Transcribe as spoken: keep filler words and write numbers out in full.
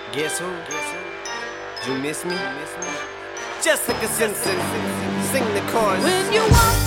Guess who? You miss me? Jessica Simpson, sing the chorus. When you walk